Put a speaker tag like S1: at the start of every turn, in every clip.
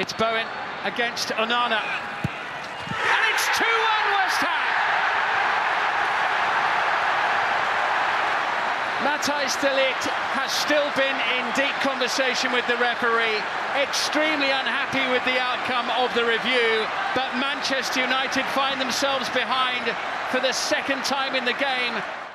S1: It's Bowen against Onana. And it's 2-1 West Ham. Matthijs de Ligt has still been in deep conversation with the referee, extremely unhappy with the outcome of the review, but Manchester United find themselves behind for the second time in the game.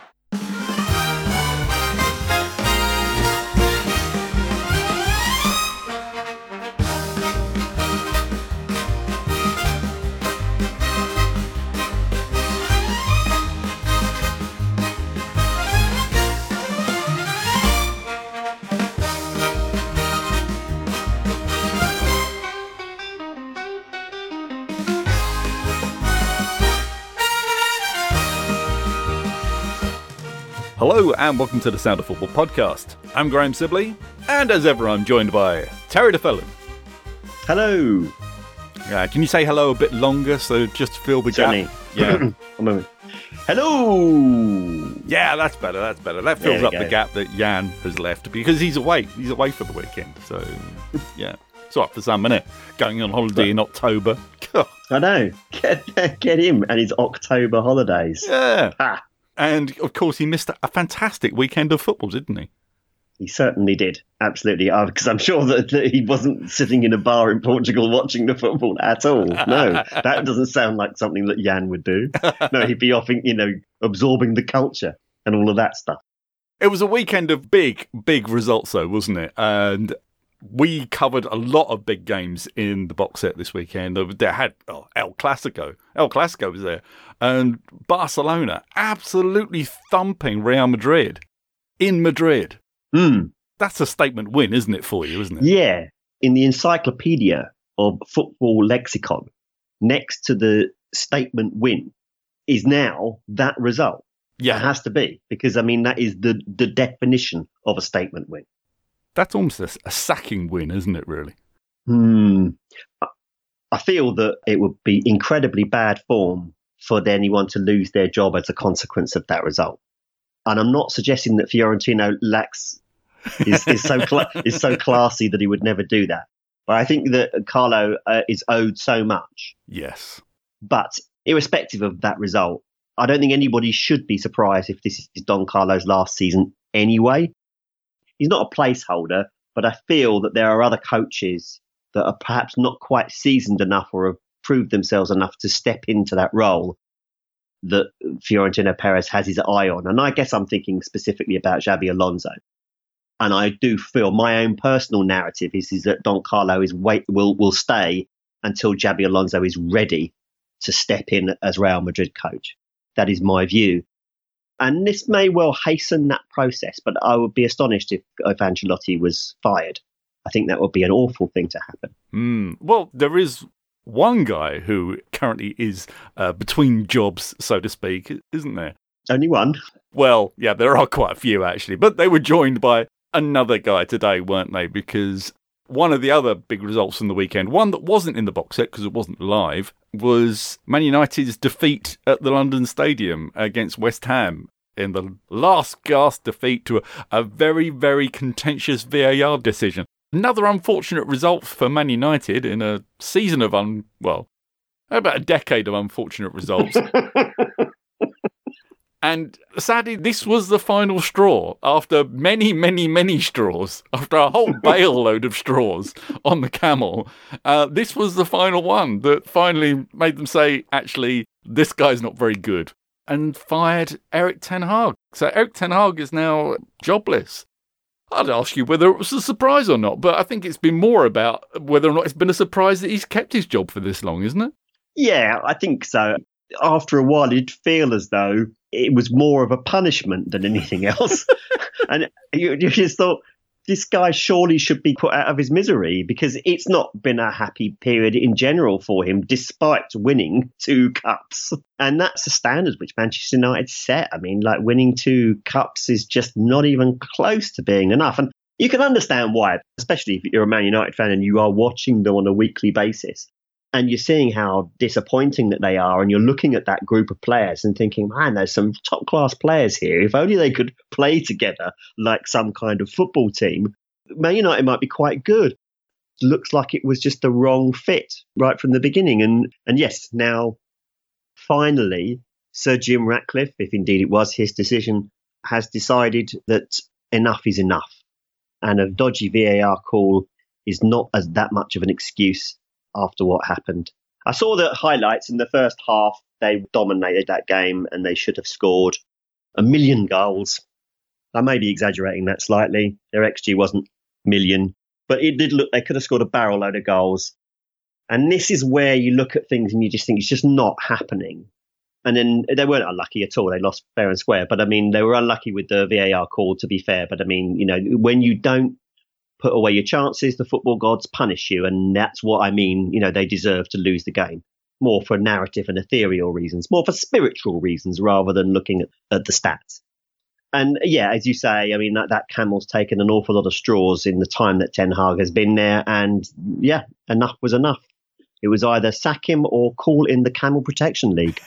S2: Hello and welcome to the Sound of Football podcast. I'm Graham Sibley, and as ever I'm joined by Terry DeFellon.
S3: Hello.
S2: Can you say hello a bit longer so just to fill the gap? Yeah.
S3: A moment. Hello.
S2: Yeah, that's better. That fills up the gap that Jan has left because he's away. He's away for the weekend. So, yeah. It's all right for some, isn't it? Going on holiday in October.
S3: I know. Get him and his October holidays.
S2: Yeah. Ah. And, of course, he missed a fantastic weekend of football, didn't he?
S3: He certainly did. Absolutely. Because I'm sure that he wasn't sitting in a bar in Portugal watching the football at all. No, that doesn't sound like something that Jan would do. No, he'd be off, absorbing the culture and all of that stuff.
S2: It was a weekend of big results, though, wasn't it? And we covered a lot of big games in the box set this weekend. They had El Clasico. El Clasico was there. And Barcelona absolutely thumping Real Madrid in Madrid. That's a statement win, isn't it, for you, isn't it?
S3: Yeah. In the encyclopedia of football lexicon, next to the statement win is now that result.
S2: Yeah.
S3: It has to be, because, that is the definition of a statement win.
S2: That's almost a sacking win, isn't it, really?
S3: I feel that it would be incredibly bad form for anyone to lose their job as a consequence of that result. And I'm not suggesting that Fiorentino is so classy that he would never do that. But I think that Carlo is owed so much.
S2: Yes.
S3: But irrespective of that result, I don't think anybody should be surprised if this is Don Carlo's last season anyway. He's not a placeholder, but I feel that there are other coaches that are perhaps not quite seasoned enough or have proved themselves enough to step into that role that Florentino Perez has his eye on. And I guess I'm thinking specifically about Xabi Alonso. And I do feel my own personal narrative is that Don Carlo will stay until Xabi Alonso is ready to step in as Real Madrid coach. That is my view. And this may well hasten that process, but I would be astonished if Ancelotti was fired. I think that would be an awful thing to happen.
S2: Well, there is one guy who currently is between jobs, so to speak, isn't there?
S3: Only one?
S2: Well, yeah, there are quite a few, actually. But they were joined by another guy today, weren't they? Because one of the other big results from the weekend, one that wasn't in the box set because it wasn't live, was Man United's defeat at the London Stadium against West Ham in the last gasp defeat to a very, very contentious VAR decision. Another unfortunate result for Man United in a season of, about a decade of unfortunate results. And sadly, this was the final straw after many, many, many straws, after a whole bale load of straws on the camel. This was the final one that finally made them say, actually, this guy's not very good, and fired Erik ten Hag. So Erik ten Hag is now jobless. I'd ask you whether it was a surprise or not, but I think it's been more about whether or not it's been a surprise that he's kept his job for this long, isn't it?
S3: Yeah, I think so. After a while, you'd feel as though it was more of a punishment than anything else. And you just thought, this guy surely should be put out of his misery, because it's not been a happy period in general for him, despite winning 2 cups. And that's the standard which Manchester United set. Winning 2 cups is just not even close to being enough. And you can understand why, especially if you're a Man United fan and you are watching them on a weekly basis. And you're seeing how disappointing that they are, and you're looking at that group of players and thinking, man, there's some top-class players here. If only they could play together like some kind of football team, Man United might be quite good. looks like it was just the wrong fit right from the beginning. And yes, now finally, Sir Jim Ratcliffe, if indeed it was his decision, has decided that enough is enough. And a dodgy VAR call is not as that much of an excuse after what happened. I saw the highlights in the first half. They dominated that game and they should have scored 1 million goals. I may be exaggerating that slightly. Their XG wasn't million, but it did look, they could have scored a barrel load of goals. And this is where you look at things and you just think it's just not happening. And then they weren't unlucky at all. They lost fair and square. But I mean, they were unlucky with the VAR call, to be fair. But I mean, you know, when you don't put away your chances, the football gods punish you. And that's what I mean. You know, they deserve to lose the game. More for narrative and ethereal reasons, more for spiritual reasons rather than looking at the stats. And yeah, as you say, I mean, that camel's taken an awful lot of straws in the time that Ten Hag has been there. And yeah, enough was enough. It was either sack him or call in the Camel Protection League.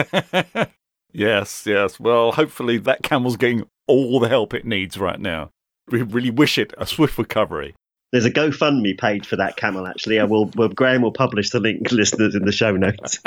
S2: Yes. Well, hopefully that camel's getting all the help it needs right now. We really wish it a swift recovery.
S3: There's a GoFundMe page for that camel, actually. Graham will publish the link, listeners, in the show notes.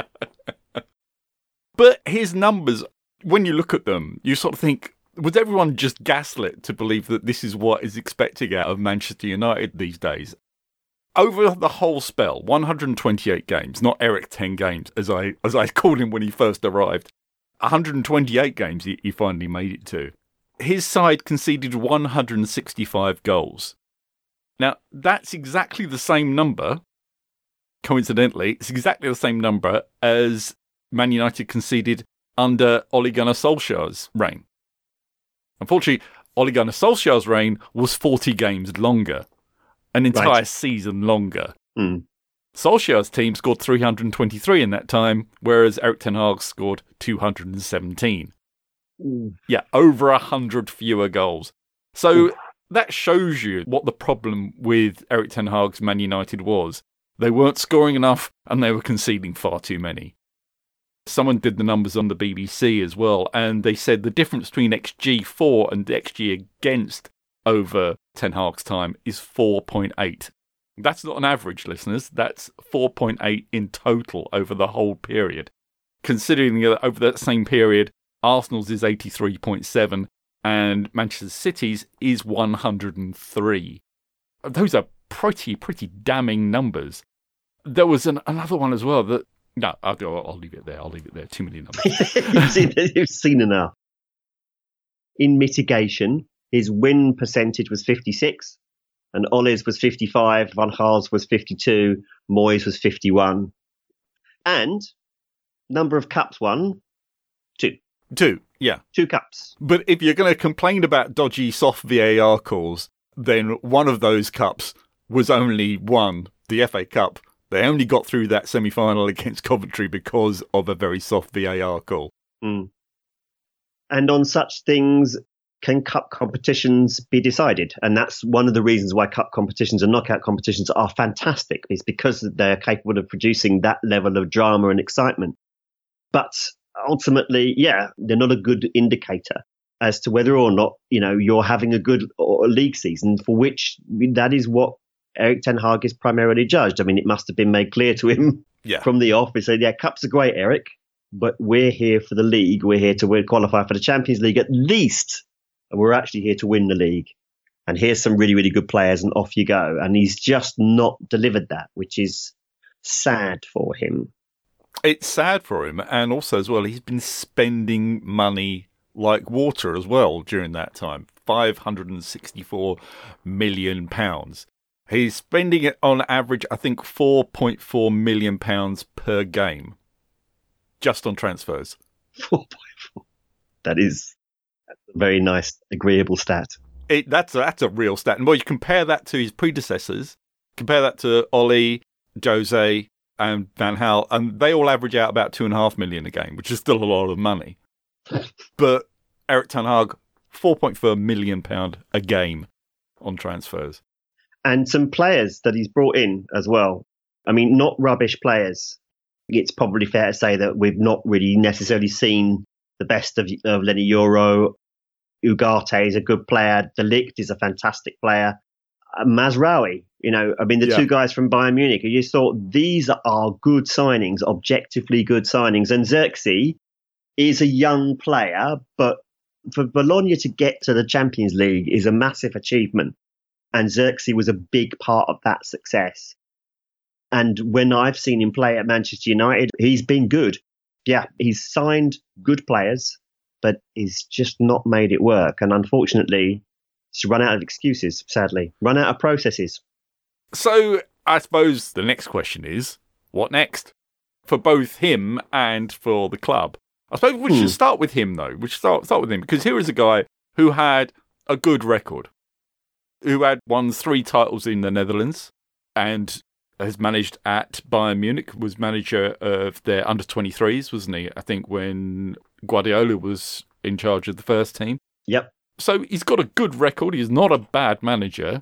S2: But his numbers, when you look at them, you sort of think, was everyone just gaslit to believe that this is what is expected out of Manchester United these days? Over the whole spell, 128 games, not Eric 10 games, as I called him when he first arrived. 128 games he finally made it to. His side conceded 165 goals. Now, that's exactly the same number, coincidentally, it's exactly the same number as Man United conceded under Ole Gunnar Solskjaer's reign. Unfortunately, Ole Gunnar Solskjaer's reign was 40 games longer. An entire season longer. Solskjaer's team scored 323 in that time, whereas Erik ten Hag scored 217. Yeah, over 100 fewer goals. So that shows you what the problem with Erik ten Hag's Man United was. They weren't scoring enough and they were conceding far too many. Someone did the numbers on the BBC as well, and they said the difference between XG for and XG against over Ten Hag's time is 4.8. That's not an average, listeners. That's 4.8 in total over the whole period. Considering that over that same period, Arsenal's is 83.7 and Manchester City's is 103. Those are pretty damning numbers. There was another one as well that... No, I'll leave it there. Too many numbers.
S3: You've seen enough. In mitigation, his win percentage was 56, and Ole's was 55, Van Gaal's was 52, Moyes was 51. And number of cups won, 2.
S2: 2, yeah.
S3: 2 cups.
S2: But if you're going to complain about dodgy soft VAR calls, then one of those cups was only won, the FA Cup. They only got through that semi-final against Coventry because of a very soft VAR call.
S3: And on such things, can cup competitions be decided? And that's one of the reasons why cup competitions and knockout competitions are fantastic, is because they're capable of producing that level of drama and excitement. But ultimately, yeah, they're not a good indicator as to whether or not, you know, you're having a good league season, for which that is what Erik ten Hag is primarily judged. I mean, it must have been made clear to him from the off. He said, yeah, cups are great, Eric, but we're here for the league. We're here to qualify for the Champions League at least. And we're actually here to win the league. And here's some really, really good players, and off you go. And he's just not delivered that, which is sad for him.
S2: It's sad for him. And also as well, he's been spending money like water as well during that time. £564 million. He's spending it on average, I think, £4.4 million per game. Just on transfers.
S3: 4.4. That's a very nice, agreeable stat.
S2: That's a real stat. And well, you compare that to his predecessors, compare that to Ole, Jose, and Van Gaal, and they all average out about 2.5 million a game, which is still a lot of money. But Erik ten Hag, £4.4 million a game on transfers.
S3: And some players that he's brought in as well. I mean, not rubbish players. It's probably fair to say that we've not really necessarily seen the best of Lenny Yoro. Ugarte is a good player. De Ligt is a fantastic player. Mazraoui The two guys from Bayern Munich, you just thought these are good signings, objectively good signings. And Xerxes is a young player, but for Bologna to get to the Champions League is a massive achievement. And Xerxes was a big part of that success. And when I've seen him play at Manchester United, he's been good. Yeah, he's signed good players, but he's just not made it work. And unfortunately, he's run out of excuses, sadly, run out of processes.
S2: So I suppose the next question is, what next? For both him and for the club. I suppose we should start with him, though. We should start with him, because here is a guy who had a good record, who had won 3 titles in the Netherlands and has managed at Bayern Munich, was manager of their under-23s, wasn't he? I think when Guardiola was in charge of the first team.
S3: Yep.
S2: So he's got a good record. He's not a bad manager.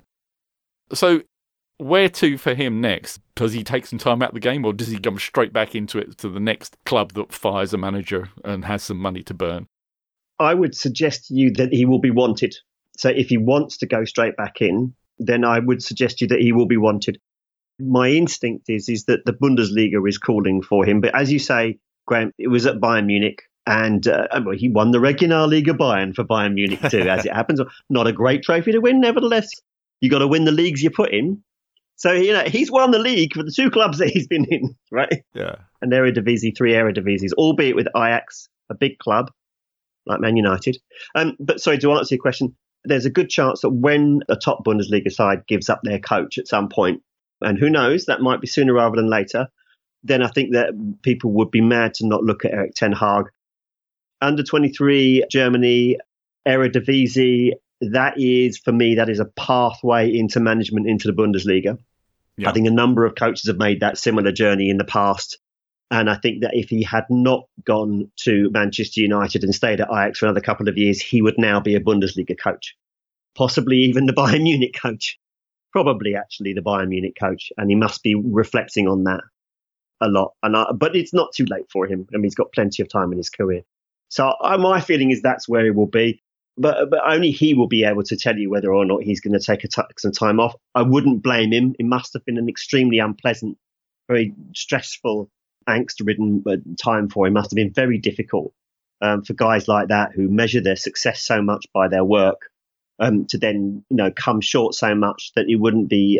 S2: So where to for him next? Does he take some time out of the game, or does he come straight back into it to the next club that fires a manager and has some money to burn?
S3: I would suggest to you that he will be wanted. So if he wants to go straight back in, then I would suggest to you that he will be wanted. My instinct is that the Bundesliga is calling for him. But as you say, Graham, it was at Bayern Munich, and he won the Regionalliga Bayern for Bayern Munich too, as it happens. Not a great trophy to win, nevertheless. You got to win the leagues you put in. So, he's won the league for the 2 clubs that he's been in, right?
S2: Yeah.
S3: An Eredivisie, 3 Eredivises, albeit with Ajax, a big club like Man United. But sorry, to answer your question, there's a good chance that when a top Bundesliga side gives up their coach at some point, and who knows, that might be sooner rather than later, then I think that people would be mad to not look at Erik ten Hag. Under 23, Germany, Eredivisie, that is a pathway into management into the Bundesliga. Yeah. I think a number of coaches have made that similar journey in the past. And I think that if he had not gone to Manchester United and stayed at Ajax for another couple of years, he would now be a Bundesliga coach, possibly even the Bayern Munich coach, probably actually the Bayern Munich coach. And he must be reflecting on that a lot. But it's not too late for him. I mean, he's got plenty of time in his career. So my feeling is that's where he will be. But only he will be able to tell you whether or not he's going to take some time off. I wouldn't blame him. It must have been an extremely unpleasant, very stressful, angst-ridden time for him. It must have been very difficult for guys like that who measure their success so much by their work to then come short so much that it wouldn't be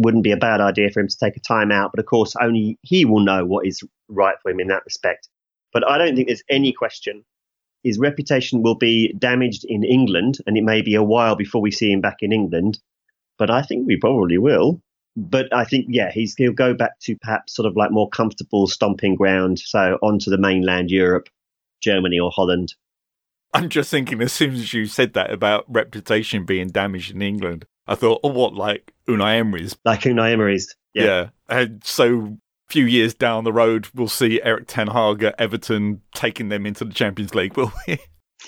S3: a bad idea for him to take a time out. But of course, only he will know what is right for him in that respect. But I don't think there's any question. His reputation will be damaged in England, and it may be a while before we see him back in England. But I think we probably will. But I think, he'll go back to perhaps sort of like more comfortable stomping ground. So onto the mainland Europe, Germany or Holland.
S2: I'm just thinking, as soon as you said that about reputation being damaged in England, I thought, like Unai Emery's?
S3: Like Unai Emery's, yeah.
S2: And so few years down the road, we'll see Erik ten Hag at Everton taking them into the Champions League, will we?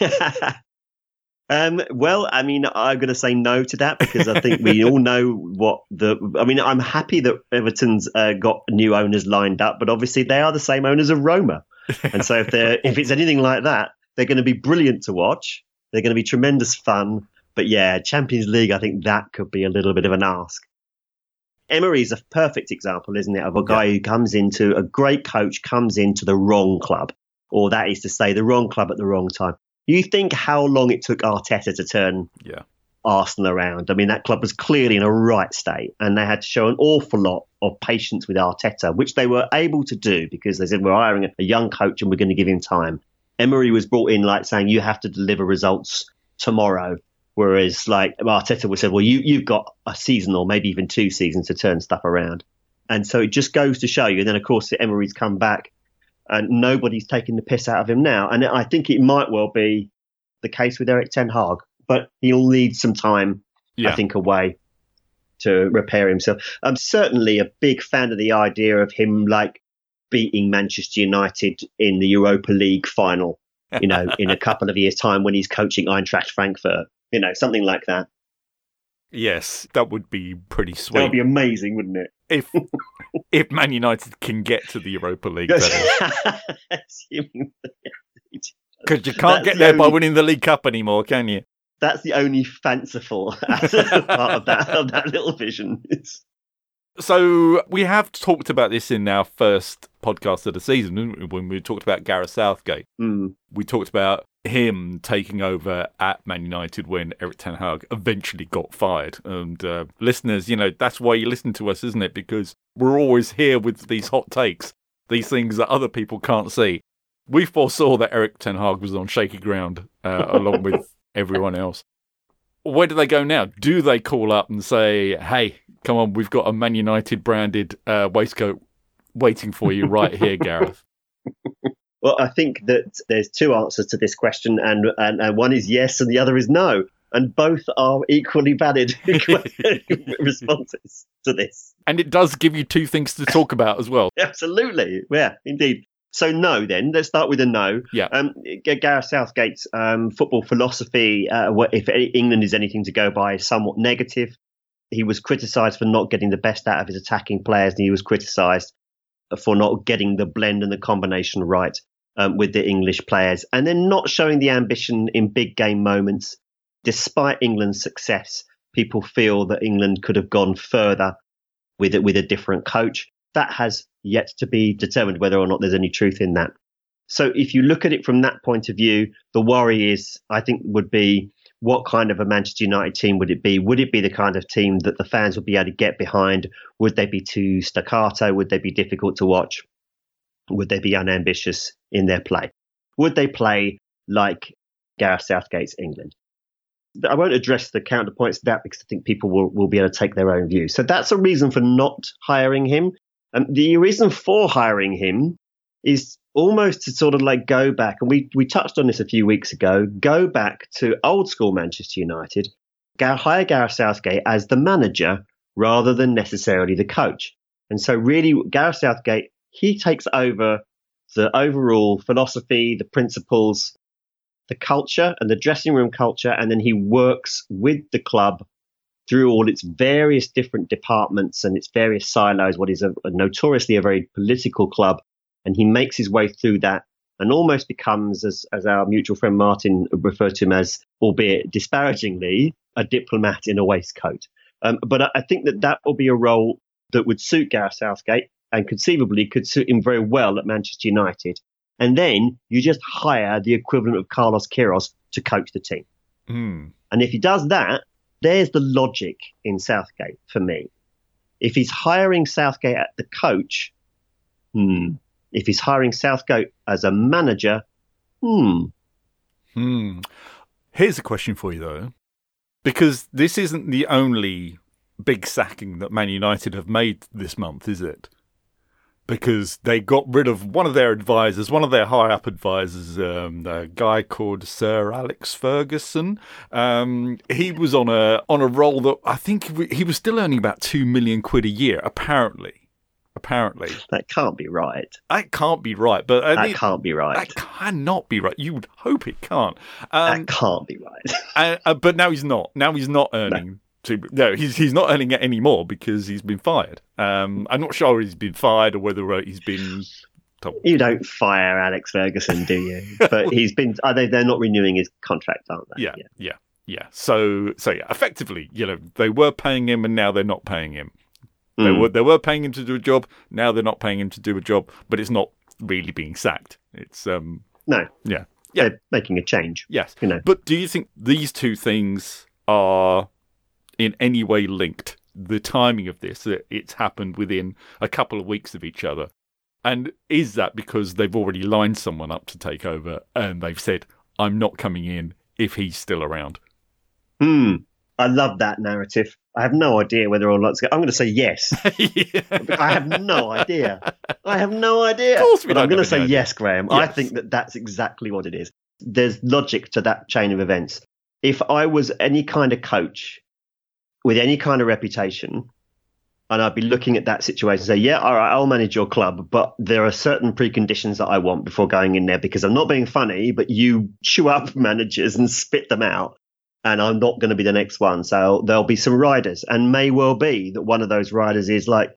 S3: Well, I mean, I'm going to say no to that because I think we all know I'm happy that Everton's got new owners lined up, but obviously they are the same owners of Roma. And so if it's anything like that, they're going to be brilliant to watch. They're going to be tremendous fun. But Champions League, I think that could be a little bit of an ask. Emery's a perfect example, isn't it, of a guy who a great coach comes into the wrong club, or that is to say the wrong club at the wrong time. You think how long it took Arteta to turn Arsenal around. I mean, that club was clearly in a right state, and they had to show an awful lot of patience with Arteta, which they were able to do because they said, we're hiring a young coach and we're going to give him time. Emery was brought in like saying, you have to deliver results tomorrow. Whereas, like Arteta would say, well, you've got a season or maybe even 2 seasons to turn stuff around. And so it just goes to show you. And then, of course, the Emery's come back and nobody's taking the piss out of him now. And I think it might well be the case with Erik ten Hag, but he'll need some time, I think, away to repair himself. I'm certainly a big fan of the idea of him, like, beating Manchester United in the Europa League final, in a couple of years' time when he's coaching Eintracht Frankfurt. Something like that.
S2: Yes, that would be pretty sweet.
S3: That would be amazing, wouldn't it?
S2: If Man United can get to the Europa League, because you can't get there by winning the League Cup anymore, can you?
S3: That's the only fanciful part of that little vision.
S2: So we have talked about this in our first podcast of the season, didn't we? When we talked about Gareth Southgate. We talked about him taking over at Man United when Erik ten Hag eventually got fired. And listeners, that's why you listen to us, isn't it? Because we're always here with these hot takes, these things that other people can't see. We foresaw that Erik ten Hag was on shaky ground along with everyone else. Where do they go now? Do they call up and say, hey, come on, we've got a Man United branded waistcoat waiting for you right here, Gareth?
S3: Well, I think that there's two answers to this question, and one is yes and the other is no. And both are equally valid responses to this.
S2: And it does give you two things to talk about as well.
S3: Absolutely. Yeah, indeed. So no, then. Let's start with a no.
S2: Yeah.
S3: Gareth Southgate's football philosophy, if England is anything to go by, is somewhat negative. He was criticised for not getting the best out of his attacking players, and he was criticised for not getting the blend and the combination right with the English players, and then not showing the ambition in big game moments. Despite England's success, people feel that England could have gone further with a different coach. That has yet to be determined whether or not there's any truth in that. So if you look at it from that point of view, the worry is, I think, would be what kind of a Manchester United team would it be? Would it be the kind of team that the fans would be able to get behind? Would they be too staccato? Would they be difficult to watch? Would they be unambitious in their play? Would they play like Gareth Southgate's England? I won't address the counterpoints to that because I think people will be able to take their own view. So that's a reason for not hiring him. The reason for hiring him is almost to sort of like go back, and we touched on this a few weeks ago, go back to old school Manchester United, hire Gareth Southgate as the manager rather than necessarily the coach. And so really Gareth Southgate, he takes over the overall philosophy, the principles, the culture and the dressing room culture, and then he works with the club through all its various different departments and its various silos, what is notoriously a very political club. And he makes his way through that and almost becomes, as our mutual friend Martin referred to him as, albeit disparagingly, a diplomat in a waistcoat. But I think that will be a role that would suit Gareth Southgate and conceivably could suit him very well at Manchester United. And then you just hire the equivalent of Carlos Queiroz to coach the team. And if he does that, there's the logic in Southgate for me. If he's hiring Southgate at the coach, if he's hiring Southgate as a manager,
S2: Here's a question for you, though, because this isn't the only big sacking that Man United have made this month, is it? Because they got rid of one of their advisors, one of their high-up advisors, a guy called Sir Alex Ferguson. He was on a role that I think he was still earning about £2 million a year, apparently.
S3: That can't be right.
S2: That can't be right. But
S3: that can't be right.
S2: That cannot be right. You would hope it can't.
S3: That can't be right.
S2: But now he's not. Now he's not earning. No, he's not earning it anymore because he's been fired. I'm not sure he's been fired or whether he's been told.
S3: You don't fire Alex Ferguson, do you? But he's been. They're not renewing his contract, aren't they?
S2: Yeah. So yeah, effectively, they were paying him and now they're not paying him. They were paying him to do a job. Now they're not paying him to do a job, but it's not really being sacked. It's
S3: no.
S2: Yeah.
S3: They're making a change.
S2: Yes. But do you think these two things are in any way linked? The timing of this, it's happened within a couple of weeks of each other. And is that because they've already lined someone up to take over and they've said, I'm not coming in if he's still around?
S3: I love that narrative. I have no idea whether or not it's... I'm going to say yes. I have no idea. Of course but I'm going to say yes, Graham. Yes. I think that's exactly what it is. There's logic to that chain of events. If I was any kind of coach with any kind of reputation, and I'd be looking at that situation and say, yeah, all right, I'll manage your club, but there are certain preconditions that I want before going in there because I'm not being funny, but you chew up managers and spit them out. And I'm not going to be the next one. So there'll be some riders, and may well be that one of those riders is like,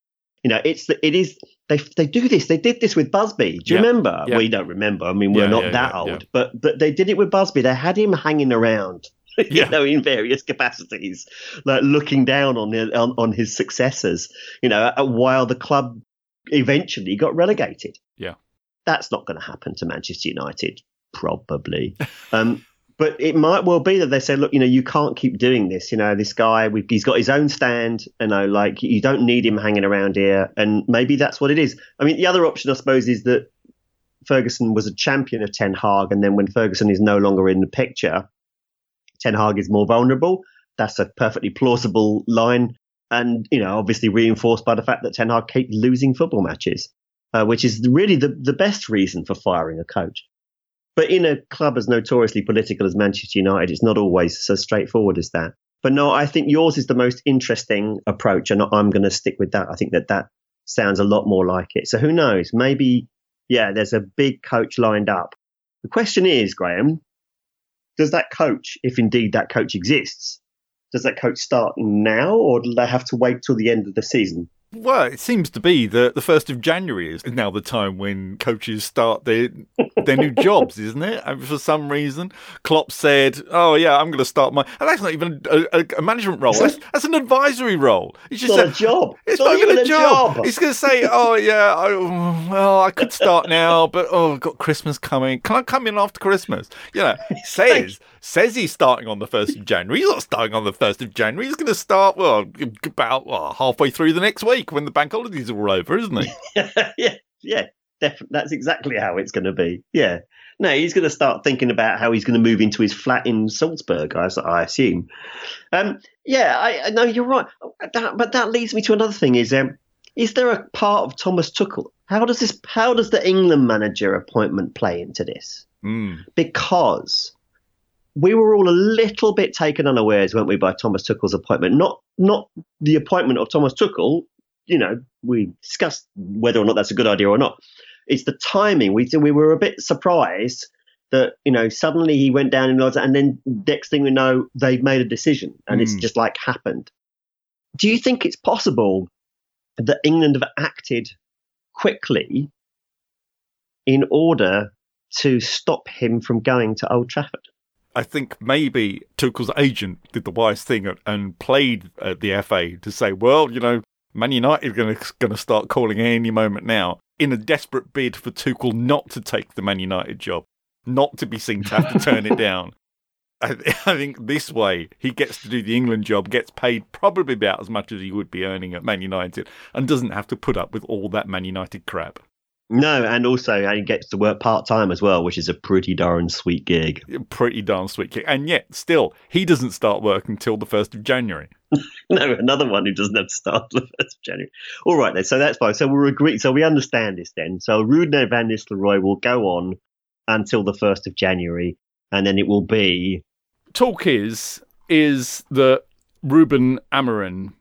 S3: they do this. They did this with Busby. Do you remember?
S2: Yeah.
S3: Well, you don't remember. I mean, we're not that old, but they did it with Busby. They had him hanging around in various capacities, like looking down on his successors, while the club eventually got relegated.
S2: Yeah.
S3: That's not going to happen to Manchester United, probably. But it might well be that they say, look, you can't keep doing this. This guy, he's got his own stand, you don't need him hanging around here. And maybe that's what it is. I mean, the other option, I suppose, is that Ferguson was a champion of Ten Hag. And then when Ferguson is no longer in the picture, Ten Hag is more vulnerable. That's a perfectly plausible line. And, obviously reinforced by the fact that Ten Hag keeps losing football matches, which is really the best reason for firing a coach. But in a club as notoriously political as Manchester United, it's not always so straightforward as that. But no, I think yours is the most interesting approach, and I'm going to stick with that. I think that sounds a lot more like it. So who knows? Maybe, there's a big coach lined up. The question is, Graham, does that coach, if indeed that coach exists, does that coach start now, or do they have to wait till the end of the season?
S2: Well, it seems to be the 1st of January is now the time when coaches start their new jobs, isn't it? And for some reason, Klopp said, "Oh yeah, I'm going to start my." And that's not even a management role. That's an advisory role.
S3: It's just not a job.
S2: It's not even a job. He's going to say, "Oh yeah, I could start now, but I've got Christmas coming. Can I come in after Christmas?" Says he's starting on the 1st of January. He's not starting on the 1st of January. He's going to start about halfway through the next week when the bank holidays are all over, isn't he?
S3: yeah, definitely. That's exactly how it's going to be. Yeah. No, he's going to start thinking about how he's going to move into his flat in Salzburg, I assume. I know you're right. But that leads me to another thing: is there a part of Thomas Tuchel? How does the England manager appointment play into this? Because we were all a little bit taken unawares, weren't we, by Thomas Tuchel's appointment? Not the appointment of Thomas Tuchel. We discussed whether or not that's a good idea or not. It's the timing. We were a bit surprised that, suddenly he went down in odds, and then next thing we know, they've made a decision, and it's just happened. Do you think it's possible that England have acted quickly in order to stop him from going to Old Trafford?
S2: I think maybe Tuchel's agent did the wise thing and played the FA to say, well, Man United are going to start calling any moment now, in a desperate bid for Tuchel not to take the Man United job, not to be seen to have to turn it down. I think this way he gets to do the England job, gets paid probably about as much as he would be earning at Man United, and doesn't have to put up with all that Man United crap.
S3: No, and also he gets to work part-time as well, which is a pretty darn sweet gig.
S2: Pretty darn sweet gig. And yet, still, he doesn't start work until the 1st of January.
S3: No, another one who doesn't have to start the 1st of January. All right, then, so that's fine. So we're agreed. So we understand this then. So Ruud van Nistelrooy will go on until the 1st of January, and then it will be...
S2: Talk is that Ruben Amorim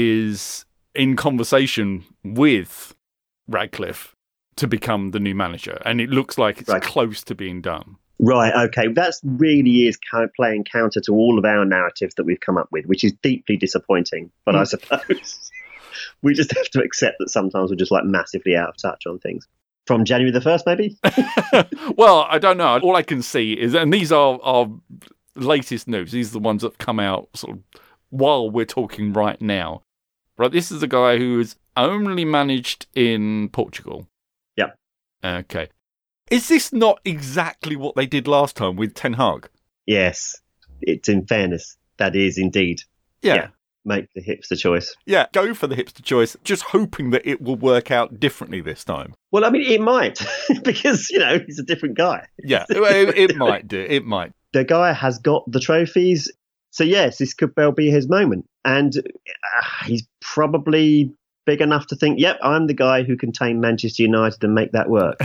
S2: is in conversation with Radcliffe to become the new manager, and it looks like it's close to being done.
S3: Right, okay. That really is playing counter to all of our narratives that we've come up with, which is deeply disappointing. But I suppose we just have to accept that sometimes we're just massively out of touch on things. From January the 1st, maybe?
S2: Well, I don't know. All I can see is, and these are our latest news, these are the ones that have come out sort of while we're talking right now. Right, this is a guy who has only managed in Portugal.
S3: Yep.
S2: Okay. Is this not exactly what they did last time with Ten Hag?
S3: Yes. It's in fairness. That is indeed.
S2: Yeah.
S3: Make the hipster choice.
S2: Yeah, go for the hipster choice, just hoping that it will work out differently this time.
S3: Well, I mean, it might, because, he's a different guy.
S2: Yeah, it might do. It might.
S3: The guy has got the trophies. So, yes, this could well be his moment. And he's probably big enough to think, yep, I'm the guy who can tame Manchester United and make that work.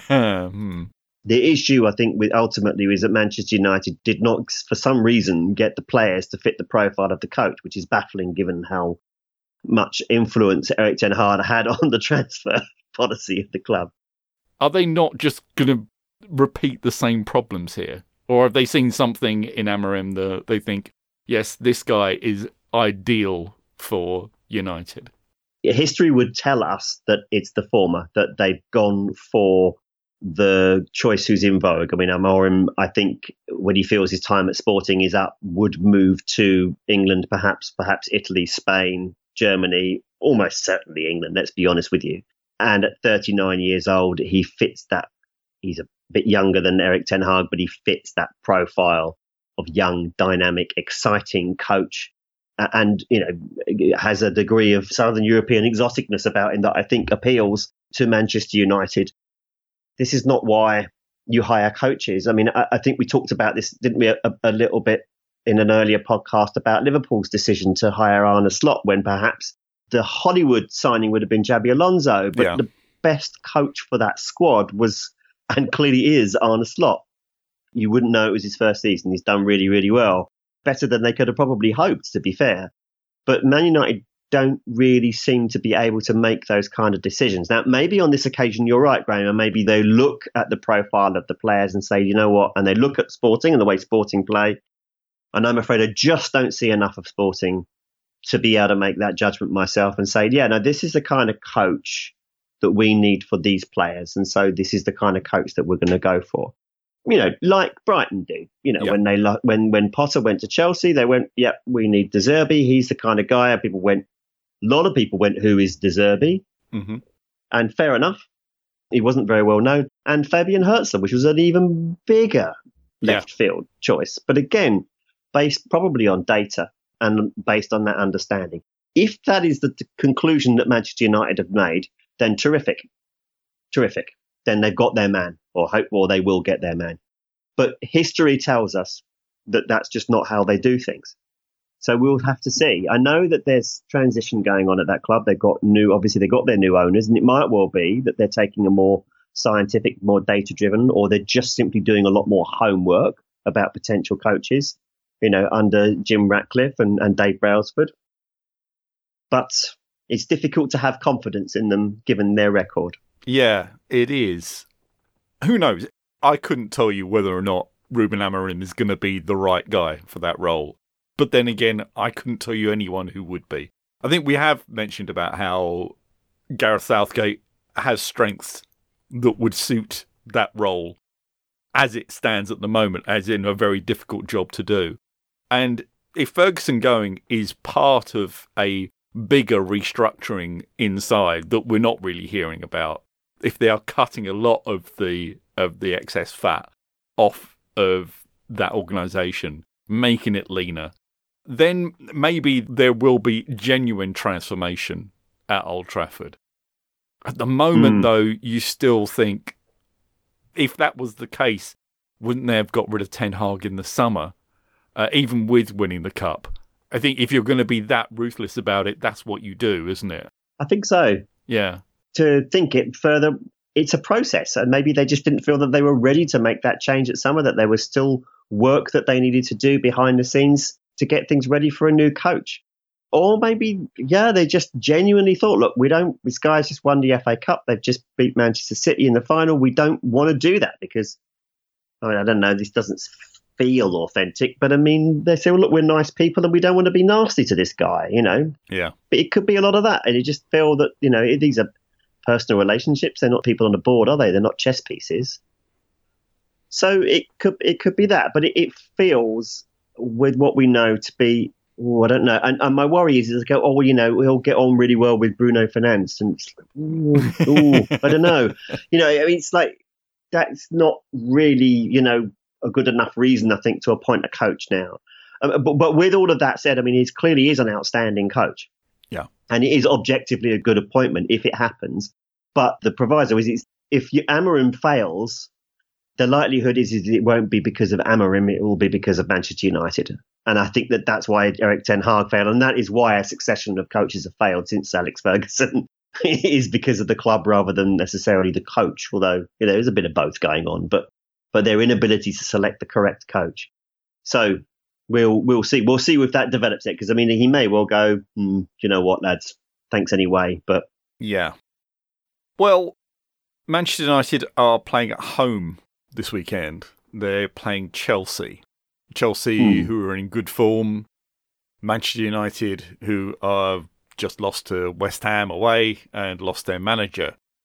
S3: The issue, I think, ultimately is that Manchester United did not, for some reason, get the players to fit the profile of the coach, which is baffling given how much influence Erik ten Hag had on the transfer policy of the club.
S2: Are they not just going to repeat the same problems here? Or have they seen something in Amorim that they think, yes, this guy is ideal for United?
S3: History would tell us that it's the former, that they've gone for the choice who's in vogue. I mean, Amorim, I think when he feels his time at Sporting is up, would move to England, perhaps Italy, Spain, Germany, almost certainly England, let's be honest with you. And at 39 years old, he fits that. He's a bit younger than Erik ten Hag, but he fits that profile of young, dynamic, exciting coach. And, has a degree of Southern European exoticness about him that I think appeals to Manchester United. This is not why you hire coaches. I mean, I think we talked about this, didn't we, a little bit in an earlier podcast about Liverpool's decision to hire Arne Slot, when perhaps the Hollywood signing would have been Xabi Alonso, but the best coach for that squad was, and clearly is, Arne Slot. You wouldn't know it was his first season. He's done really, really well. Better than they could have probably hoped, to be fair. But Man United don't really seem to be able to make those kind of decisions. Now, maybe on this occasion, you're right, Graham, and maybe they look at the profile of the players and say, you know what, and they look at Sporting and the way Sporting play, and I'm afraid I just don't see enough of Sporting to be able to make that judgment myself and say, yeah, no, this is the kind of coach that we need for these players, and so this is the kind of coach that we're going to go for. Like Brighton do. When Potter went to Chelsea, they went, yeah, we need De Zerbi. He's the kind of guy. A lot of people went, who is De Zerbi? Mm-hmm. And fair enough. He wasn't very well known. And Fabian Herzl, which was an even bigger left field choice. But again, based probably on data and based on that understanding. If that is the conclusion that Manchester United have made, then terrific. Then they've got their man, or they will get their man. But history tells us that that's just not how they do things. So we'll have to see. I know that there's transition going on at that club. They've got their new owners, and it might well be that they're taking a more scientific, more data-driven, or they're just simply doing a lot more homework about potential coaches, under Jim Ratcliffe and Dave Brailsford. But it's difficult to have confidence in them given their record.
S2: Yeah, it is. Who knows? I couldn't tell you whether or not Ruben Amorim is going to be the right guy for that role. But then again, I couldn't tell you anyone who would be. I think we have mentioned about how Gareth Southgate has strengths that would suit that role as it stands at the moment, as in a very difficult job to do. And if Ferguson going is part of a bigger restructuring inside that we're not really hearing about, if they are cutting a lot of the excess fat off of that organisation, making it leaner, then maybe there will be genuine transformation at Old Trafford. At the moment, though, you still think, if that was the case, wouldn't they have got rid of Ten Hag in the summer, even with winning the Cup? I think if you're going to be that ruthless about it, that's what you do, isn't it?
S3: I think so.
S2: Yeah.
S3: To think it further, it's a process. And maybe they just didn't feel that they were ready to make that change at summer, that there was still work that they needed to do behind the scenes to get things ready for a new coach. Or maybe, they just genuinely thought, look, this guy's just won the FA Cup. They've just beat Manchester City in the final. We don't want to do that because, I don't know, this doesn't feel authentic, but I mean, they say, well, look, we're nice people and we don't want to be nasty to this guy,
S2: Yeah.
S3: But it could be a lot of that. And you just feel that, these are personal relationships. They're not people on the board, are they? They're not chess pieces. So it could be that, but it feels with what we know to be, I don't know. And my worry is they go, he'll get on really well with Bruno Fernandes. And it's like, I don't know. It's like, that's not really, a good enough reason, I think, to appoint a coach now. But with all of that said, he clearly is an outstanding coach.
S2: Yeah.
S3: And it is objectively a good appointment if it happens. But the proviso is if Amorim fails, the likelihood is it won't be because of Amorim, it will be because of Manchester United. And I think that's why Erik ten Hag failed. And that is why a succession of coaches have failed since Alex Ferguson. It is because of the club rather than necessarily the coach, although there's a bit of both going on. But their inability to select the correct coach. So we'll see. We'll see if that develops it. Because, he may well go, you know what, lads, thanks anyway. But
S2: yeah. Well, Manchester United are playing at home this weekend. They're playing Chelsea. Chelsea, who are in good form. Manchester United, who are just lost to West Ham away and lost their manager.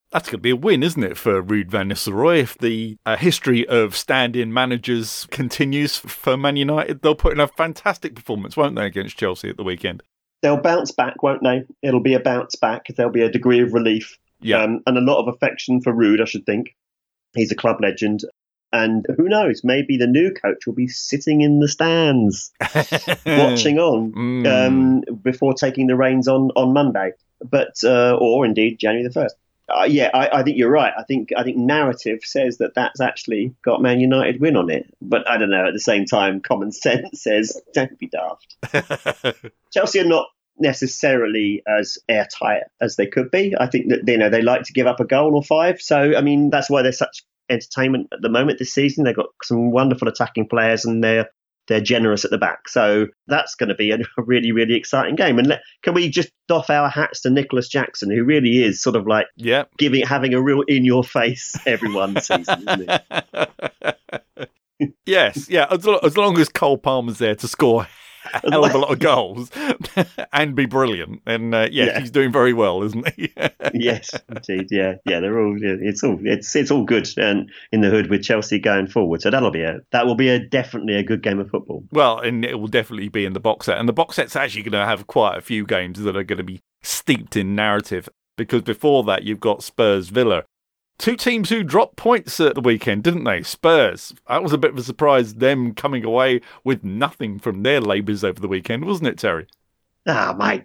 S2: That's going to be a win, isn't it, for Ruud van Nistelrooy? If the history of stand-in managers continues for Man United, they'll put in a fantastic performance, won't they, against Chelsea at the weekend?
S3: They'll bounce back, won't they? It'll be a bounce back. There'll be a degree of relief.
S2: Yeah.
S3: And a lot of affection for Ruud, I should think. He's a club legend. And who knows, maybe the new coach will be sitting in the stands, watching on before taking the reins on Monday, or indeed January the 1st. I think you're right. I think narrative says that's actually got Man United win on it. But I don't know, at the same time, common sense says don't be daft. Chelsea are not necessarily as airtight as they could be. I think that they like to give up a goal or 5. So, I mean, that's why they're such entertainment at the moment this season. They've got some wonderful attacking players and they're generous at the back. So that's going to be a really, really exciting game. And can we just doff our hats to Nicholas Jackson, who really is sort of like having a real in-your-face everyone season, isn't it?
S2: Yes, yeah. As long as Cole Palmer's there to score a hell of a lot of goals and be brilliant, then he's doing very well, isn't he?
S3: Yes, indeed. Yeah. They're all. It's all good and in the hood with Chelsea going forward. So that will be definitely a good game of football.
S2: Well, and it will definitely be in the box set, and the box set's actually going to have quite a few games that are going to be steeped in narrative, because before that you've got Spurs Villa. 2 teams who dropped points at the weekend, didn't they? Spurs. That was a bit of a surprise, them coming away with nothing from their labours over the weekend, wasn't it, Terry?
S3: Mate.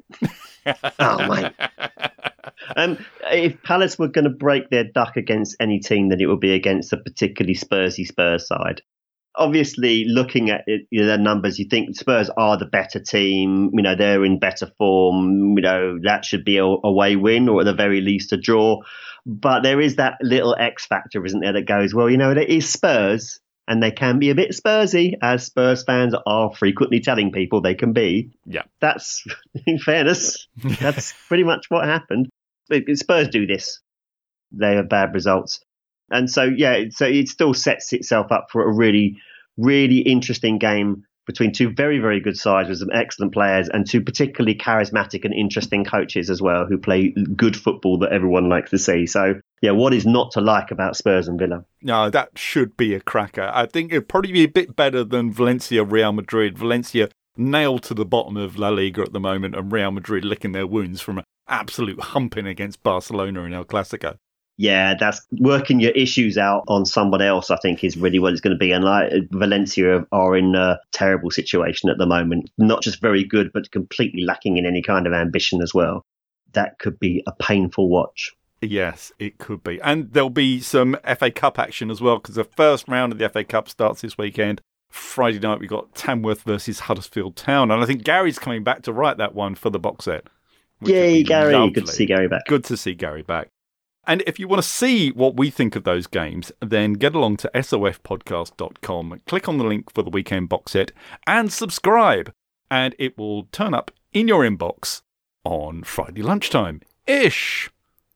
S3: If Palace were going to break their duck against any team, then it would be against a particularly Spurs side. Obviously, looking at it, their numbers, you think Spurs are the better team. They're in better form. That should be a away win, or at the very least a draw. But there is that little X factor, isn't there, that goes, well, it is Spurs, and they can be a bit Spursy, as Spurs fans are frequently telling people they can be.
S2: Yeah.
S3: That's, in fairness, that's pretty much what happened. Spurs do this. They have bad results. And so it still sets itself up for a really, really interesting game between 2 very, very good sides with some excellent players and 2 particularly charismatic and interesting coaches as well, who play good football that everyone likes to see. So, what is not to like about Spurs and Villa?
S2: No, that should be a cracker. I think it'd probably be a bit better than Valencia, Real Madrid. Valencia nailed to the bottom of La Liga at the moment, and Real Madrid licking their wounds from an absolute humping against Barcelona in El Clasico.
S3: Yeah, that's working your issues out on someone else, I think, is really what it's going to be. And Valencia are in a terrible situation at the moment. Not just very good, but completely lacking in any kind of ambition as well. That could be a painful watch.
S2: Yes, it could be. And there'll be some FA Cup action as well, because the first round of the FA Cup starts this weekend. Friday night, we've got Tamworth versus Huddersfield Town. And I think Gary's coming back to write that one for the box set.
S3: Yay, Gary. Lovely. Good to see Gary back.
S2: Good to see Gary back. And if you want to see what we think of those games, then get along to sofpodcast.com, click on the link for the weekend box set and subscribe. And it will turn up in your inbox on Friday lunchtime-ish.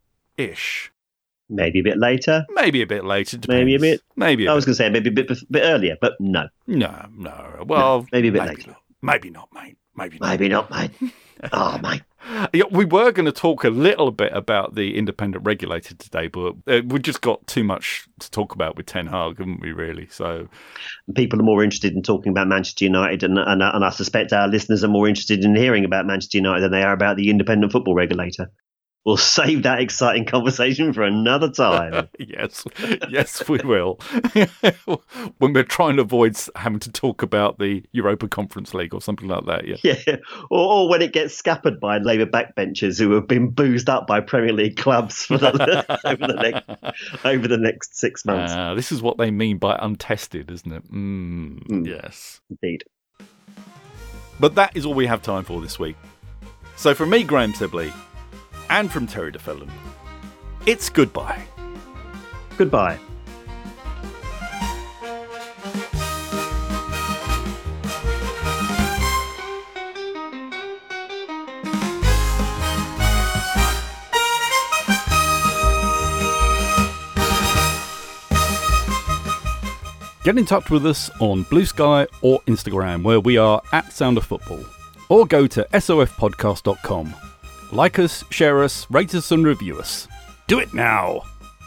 S3: Maybe a bit later.
S2: Maybe a bit later. Depends.
S3: Maybe I was going to say maybe a bit earlier, but no.
S2: No. Well,
S3: maybe a bit later.
S2: Maybe not, mate.
S3: Maybe not, mate. Oh, mate.
S2: Yeah, we were going to talk a little bit about the independent regulator today, but we just got too much to talk about with Ten Hag, haven't we, really? So
S3: people are more interested in talking about Manchester United, and I suspect our listeners are more interested in hearing about Manchester United than they are about the independent football regulator. We'll save that exciting conversation for another time.
S2: Yes, we will. When we're trying to avoid having to talk about the Europa Conference League or something like that.
S3: Yeah. Or when it gets scuppered by Labour backbenchers who have been boozed up by Premier League clubs for over the next 6 months.
S2: This is what they mean by untested, isn't it? Yes.
S3: Indeed.
S2: But that is all we have time for this week. So from me, Graham Sibley, and from Terry DeFellon, it's goodbye.
S3: Goodbye.
S2: Get in touch with us on Blue Sky or Instagram, where we are at Sound of Football, or go to sofpodcast.com. Like us, share us, rate us and review us. Do it now.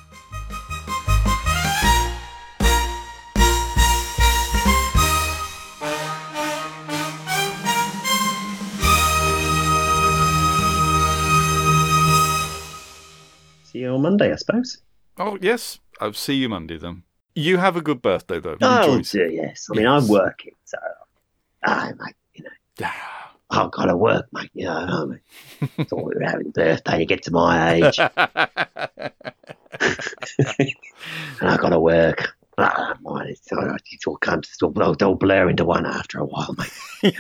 S3: See you on Monday, I suppose.
S2: Oh, yes. I'll see you Monday then. You have a good birthday, though.
S3: Oh,
S2: Enjoy.
S3: yes. I mean, I'm working, so... mate, you know. I've got to work, mate. You know, mate. Thought we were having a birthday. You get to my age. And I've got to work. It all comes, it'll blur into one after a while, mate.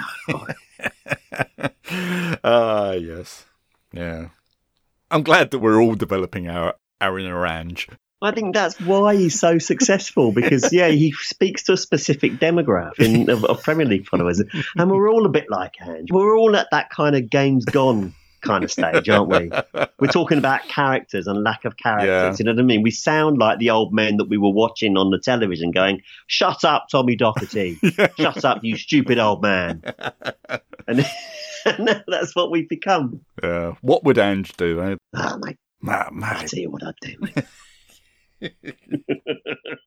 S2: Yes. Yeah. I'm glad that we're all developing our inner Ange.
S3: I think that's why he's so successful, because, he speaks to a specific demographic of Premier League followers. And we're all a bit like Ange. We're all at that kind of game's gone kind of stage, aren't we? We're talking about characters and lack of characters. You know what I mean? We sound like the old men that we were watching on the television going, "Shut up, Tommy Doherty. Shut up, you stupid old man." And that's what we've become.
S2: Yeah. What would Ange do, eh?
S3: Mate. I'll tell you what I'd do, mate.